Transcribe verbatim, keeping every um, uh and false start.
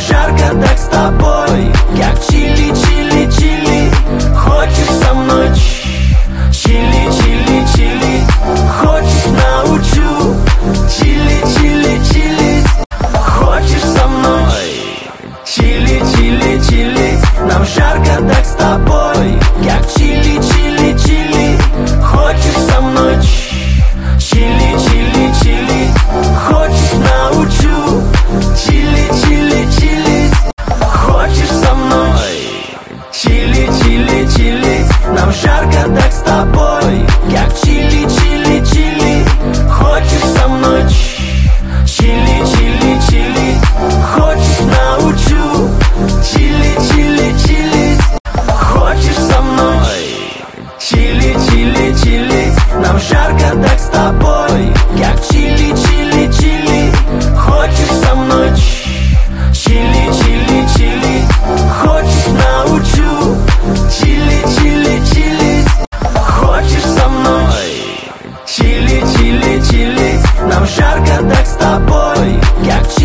жарко так с тобой, как чили, чили, чили. Хочешь со мной? Чили, чили, чили. Хочешь научу? Чили, чили, чили. Хочешь со мной? Чили, чили, чили. Нам жарко так с тобой, как чили, чили, чили. Хочешь со мной? Чили, чили, чили. Хочешь научу? Чили, чили, чили. Хочешь со мной? Чили, чили, чили. Нам жарко так с тобой, как чили, чили, чили. Хочешь со мной? Чили, чили, чили. Хочешь научу? Чили, чили, чили. Хочешь со мной? Чили, чили, чили. Нам жарко так с тобой, как чили, чили, чили. Хочешь со мной? Чили, чили, чили. Хочешь научу? Чили, чили, чили. Хочешь со мной? Чили, чили, чили. Нам жарко так с тобой, как